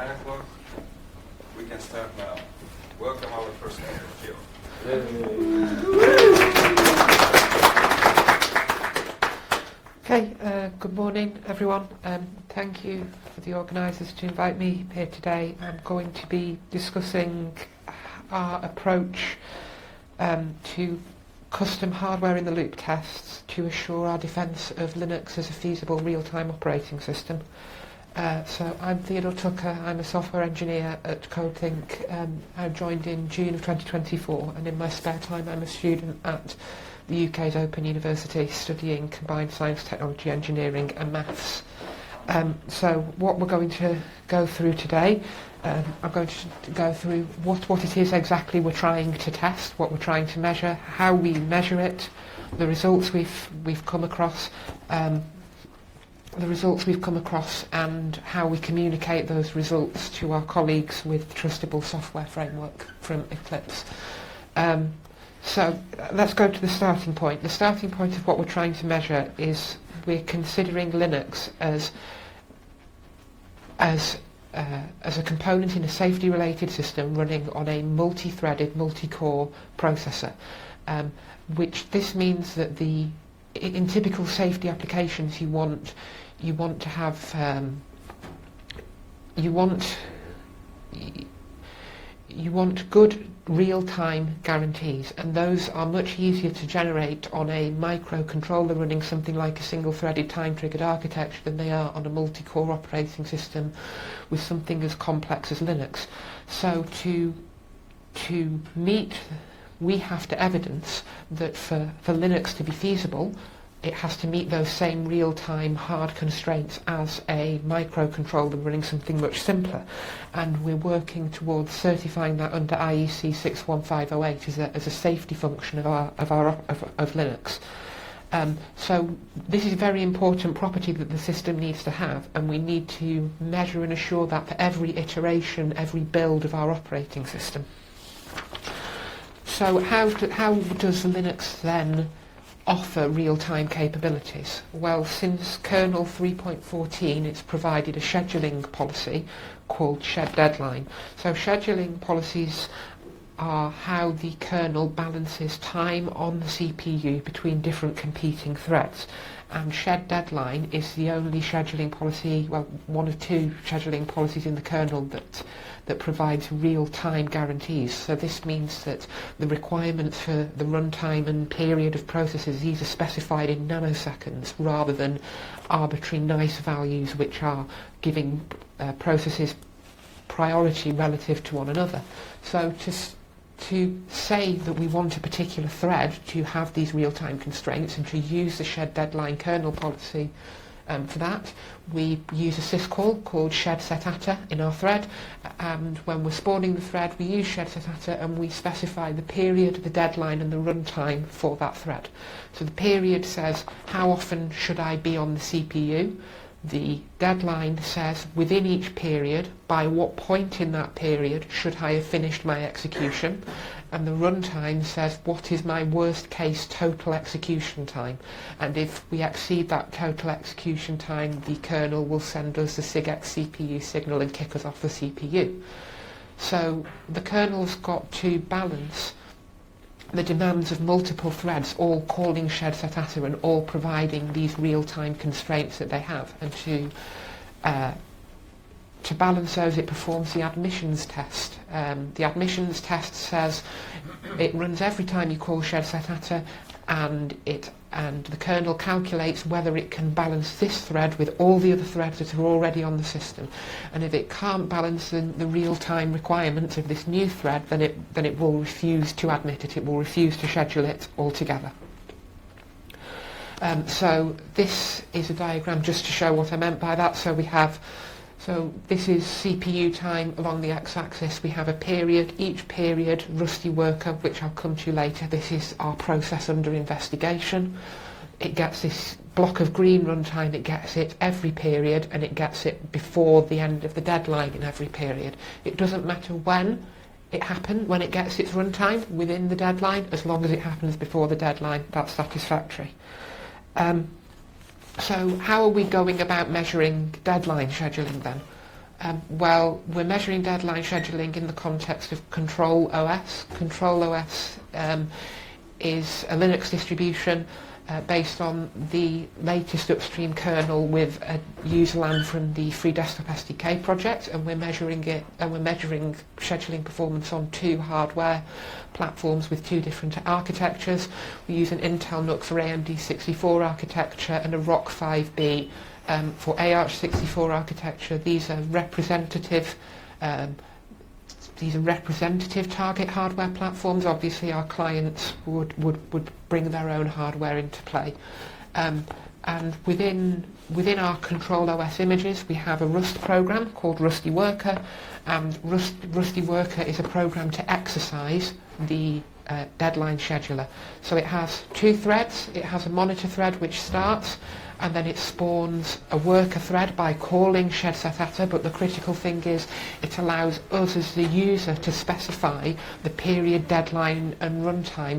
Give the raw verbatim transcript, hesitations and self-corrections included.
nine o'clock. We can start now. Welcome our first speaker, Gio. Okay, uh, good morning everyone. Um, thank you for the organisers to invite me here today. I'm going to be discussing our approach um, to custom hardware in the loop tests to assure our defence of Linux as a feasible real-time operating system. Uh, so I'm Theodore Tucker, I'm a software engineer at CodeThink. Um, I joined in June of twenty twenty-four, and in my spare time I'm a student at the U K's Open University studying combined science, technology, engineering and maths. Um, so what we're going to go through today, um, I'm going to go through what, what it is exactly we're trying to test, what we're trying to measure, how we measure it, the results we've, we've come across, um, the results we've come across and how we communicate those results to our colleagues with Trustable Software Framework from Eclipse. Um, so uh, let's go to the starting point. The starting point of what we're trying to measure is we're considering Linux as as uh, as a component in a safety-related system running on a multi-threaded, multi-core processor, um, which this means that the in, in typical safety applications you want you want to have um, you want you want good real-time guarantees, and those are much easier to generate on a microcontroller running something like a single-threaded time-triggered architecture than they are on a multi-core operating system with something as complex as Linux. So to to meet, we have to evidence that for, for Linux to be feasible, it has to meet those same real-time hard constraints as a microcontroller running something much simpler, and we're working towards certifying that under I E C six one five oh eight as a, as a safety function of our of our of, of Linux. Um, so this is a very important property that the system needs to have, and we need to measure and assure that for every iteration, every build of our operating system. So how do, how does Linux then offer real-time capabilities? Well, since kernel three point fourteen, it's provided a scheduling policy called shed deadline. So scheduling policies are how the kernel balances time on the C P U between different competing threads. And shed deadline is the only scheduling policy, well, one of two scheduling policies in the kernel that that provides real-time guarantees. So this means that the requirements for the runtime and period of processes, these are specified in nanoseconds rather than arbitrary nice values which are giving uh, processes priority relative to one another. So to to say that we want a particular thread to have these real-time constraints and to use the shed deadline kernel policy um, for that, we use a syscall called shed setatta in our thread, and when we're spawning the thread we use shed setatta and we specify the period, the deadline and the runtime for that thread. So the period says how often should I be on the C P U. The deadline says within each period, by what point in that period should I have finished my execution, and the runtime says what is my worst case total execution time, and if we exceed that total execution time the kernel will send us the SIGEX C P U signal and kick us off the C P U. So the kernel's got to balance the demands of multiple threads all calling shed setatta and all providing these real-time constraints that they have, and to uh, to balance those it performs the admissions test. Um, the admissions test says it runs every time you call shed setatta, and it and the kernel calculates whether it can balance this thread with all the other threads that are already on the system, and if it can't balance the, the real-time requirements of this new thread, then it then it will refuse to admit it, it will refuse to schedule it altogether. Um, so this is a diagram just to show what I meant by that. So we have So this is C P U time along the x-axis. We have a period, each period, Rusty Worker, which I'll come to later. This is our process under investigation. It gets this block of green runtime, it gets it every period, and it gets it before the end of the deadline in every period. It doesn't matter when it happened, when it gets its runtime within the deadline, as long as it happens before the deadline, that's satisfactory. Um, So how are we going about measuring deadline scheduling then? Um, well, we're measuring deadline scheduling in the context of Control O S. Control O S um, is a Linux distribution uh, based on the latest upstream kernel with a userland from the Free Desktop S D K project, and we're measuring it, and we're measuring scheduling performance on two hardware platforms with two different architectures. We use an Intel N U C for A M D sixty-four architecture and a R O C five B um, for A Arch sixty-four architecture. These are representative um, These are representative target hardware platforms. Obviously, our clients would, would, would bring their own hardware into play. Um, and within, within our Control O S images, we have a Rust program called Rusty Worker. And Rust, Rusty Worker is a program to exercise the uh, deadline scheduler. So it has two threads. It has a monitor thread which starts, and then it spawns a worker thread by calling ShedSetAtta, but the critical thing is it allows us as the user to specify the period, deadline and runtime